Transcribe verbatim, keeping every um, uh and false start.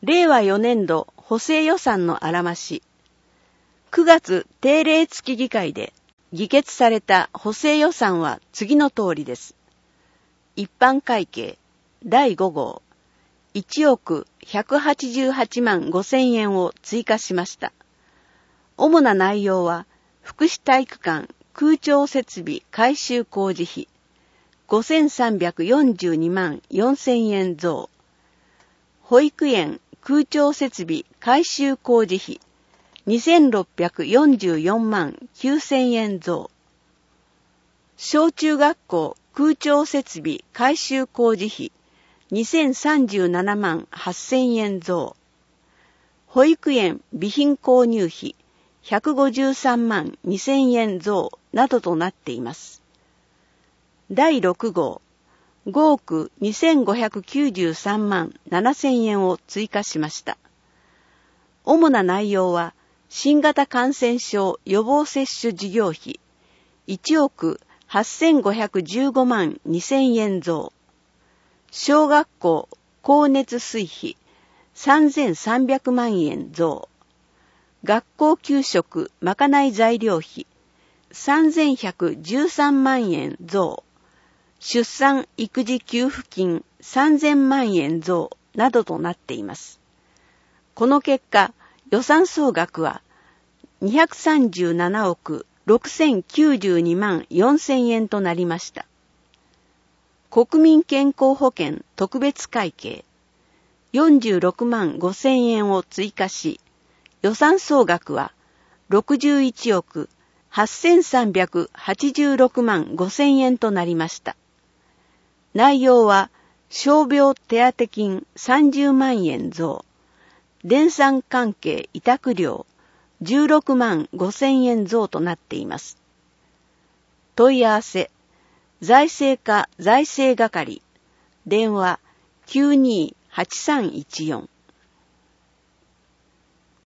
れいわよねんど補正予算のあらまし。くがつ定例付議会で議決された補正予算は次の通りです。一般会計だいごごう、いちおくひゃくはちじゅうはちまんごせんえんを追加しました。主な内容は、福祉体育館空調設備改修工事費ごせんさんびゃくよんじゅうにまんよんせんえん増、保育園空調設備改修工事費にせんろっぴゃくよんじゅうよんまんきゅうせんえん増、小中学校空調設備改修工事費にせんさんじゅうななまんはっせんえん増、保育園備品購入費ひゃくごじゅうさんまんにせんえん増などとなっています。だいろくごう、ごおくにせんごひゃくきゅうじゅうさんまんななせんえんを追加しました。主な内容は、新型感染症予防接種事業費いちおくはっせんごひゃくじゅうごまんにせんえん増、小学校光熱水費さんぜんさんびゃくまんえん増、学校給食まかない材料費さんぜんひゃくじゅうさんまんえん増、出産育児給付金さんぜんまんえん増などとなっています。この結果、予算総額はにひゃくさんじゅうななおくろくせんきゅうじゅうにまんよんせんえんとなりました。国民健康保険特別会計よんじゅうろくまんごせんえんを追加し、予算総額はろくじゅういちおくはっせんさんびゃくはちじゅうろくまんごせんえんとなりました。内容は、傷病手当金さんじゅうまんえん増、電産関係委託料じゅうろくまんごせんえん増となっています。問い合わせ、財政課財政係、電話きゅうにーはちさんいちよん。